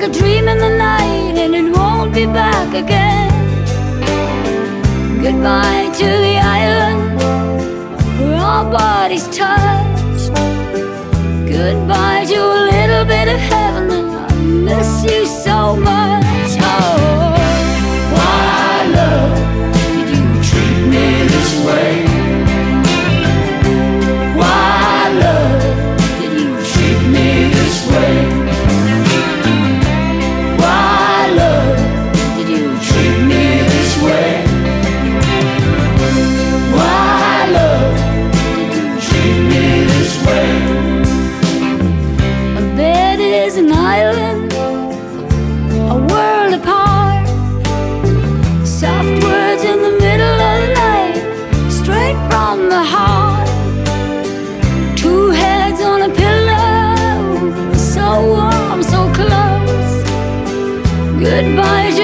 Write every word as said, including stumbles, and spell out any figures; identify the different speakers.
Speaker 1: a dream in the night, and it won't be back again. Goodbye to the island where our bodies touch. Goodbye to a little bit of heaven, and I miss you so much. Oh, why, love, did you treat me this way? Why, love, did you treat me this way? Why, love, did you treat me this way? Why, love, did you treat me this way? A bed is an island, a world apart. Soft words in the middle of the night, straight from the heart. Two heads on a pillow, so warm, so close. Goodbye